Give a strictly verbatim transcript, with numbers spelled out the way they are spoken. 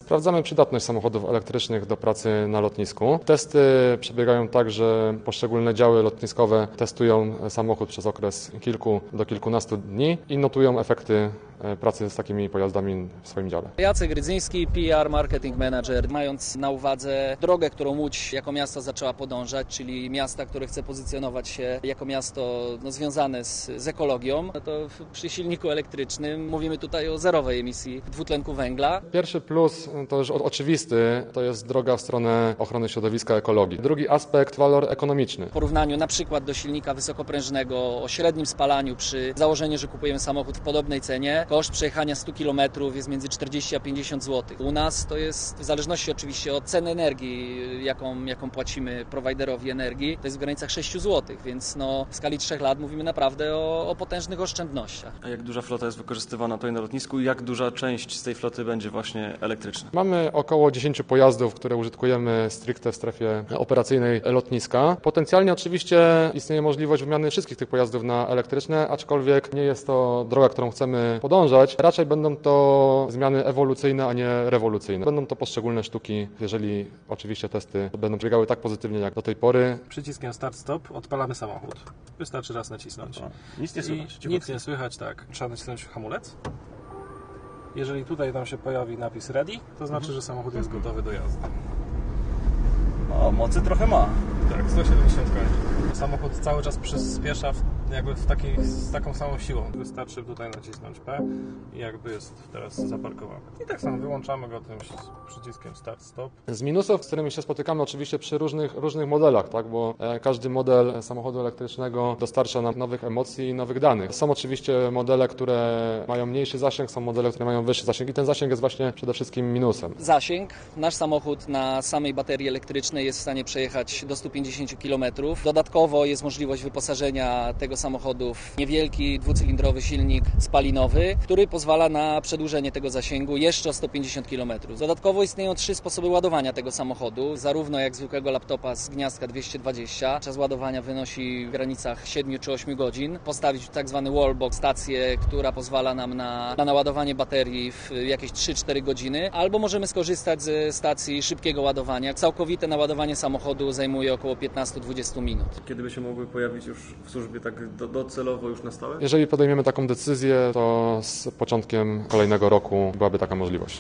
Sprawdzamy przydatność samochodów elektrycznych do pracy na lotnisku. Testy przebiegają tak, że poszczególne działy lotniskowe testują samochód przez okres kilku do kilkunastu dni i notują efekty pracy z takimi pojazdami w swoim dziale. Jacek Rydzyński, P R Marketing Manager. Mając na uwadze drogę, którą Łódź jako miasto zaczęła podążać, czyli miasta, które chce pozycjonować się jako miasto no, związane z, z ekologią, no to przy silniku elektrycznym mówimy tutaj o zerowej emisji dwutlenku węgla. Pierwszy plus, to już oczywisty, to jest droga w stronę ochrony środowiska, ekologii. Drugi aspekt, walor ekonomiczny. W porównaniu na przykład do silnika wysokoprężnego o średnim spalaniu przy założeniu, że kupujemy samochód w podobnej cenie, koszt przejechania stu kilometrów jest między czterdzieści a pięćdziesiąt złotych. U nas to jest, w zależności oczywiście od ceny energii, jaką, jaką płacimy prowajderowi energii, to jest w granicach sześciu złotych, więc no, w skali trzech lat mówimy naprawdę o, o potężnych oszczędnościach. A jak duża flota jest wykorzystywana tutaj na lotnisku i jak duża część z tej floty będzie właśnie elektryczna? Mamy około dziesięciu pojazdów, które użytkujemy stricte w strefie operacyjnej lotniska. Potencjalnie oczywiście istnieje możliwość wymiany wszystkich tych pojazdów na elektryczne, aczkolwiek nie jest to droga, którą chcemy podążać. Raczej będą to zmiany ewolucyjne, a nie rewolucyjne. Będą to poszczególne sztuki, jeżeli oczywiście testy będą przebiegały tak pozytywnie jak do tej pory. Przyciskiem start-stop odpalamy samochód. Wystarczy raz nacisnąć. A, nic nie słychać. I nic nie słychać, tak. Trzeba nacisnąć hamulec. Jeżeli tutaj nam się pojawi napis ready, to znaczy, że samochód jest gotowy do jazdy. O, mocy trochę ma. Tak, sto siedemdziesiąt koni. Samochód cały czas przyspiesza w, jakby w takiej, z taką samą siłą. Wystarczy tutaj nacisnąć P i jakby jest teraz zaparkowany. I tak samo wyłączamy go tym przyciskiem start-stop. Z minusów, z którymi się spotykamy oczywiście przy różnych, różnych modelach, tak, bo każdy model samochodu elektrycznego dostarcza nam nowych emocji i nowych danych. Są oczywiście modele, które mają mniejszy zasięg, są modele, które mają wyższy zasięg i ten zasięg jest właśnie przede wszystkim minusem. Zasięg. Nasz samochód na samej baterii elektrycznej jest w stanie przejechać do stu pięćdziesięciu kilometrów. Dodatkowo jest możliwość wyposażenia tego samochodu w niewielki dwucylindrowy silnik spalinowy, który pozwala na przedłużenie tego zasięgu jeszcze o sto pięćdziesiąt kilometrów. Dodatkowo istnieją trzy sposoby ładowania tego samochodu, zarówno jak zwykłego laptopa z gniazdka dwieście dwadzieścia. Czas ładowania wynosi w granicach siedmiu czy ośmiu godzin. Postawić tak zwany wallbox, stację, która pozwala nam na, na naładowanie baterii w jakieś trzy cztery godziny, albo możemy skorzystać ze stacji szybkiego ładowania. Całkowite naładowanie samochodu zajmuje około piętnaście do dwudziestu minut. Kiedy by się mogły pojawić już w służbie tak do, docelowo już na stałe? Jeżeli podejmiemy taką decyzję, to z początkiem kolejnego roku byłaby taka możliwość.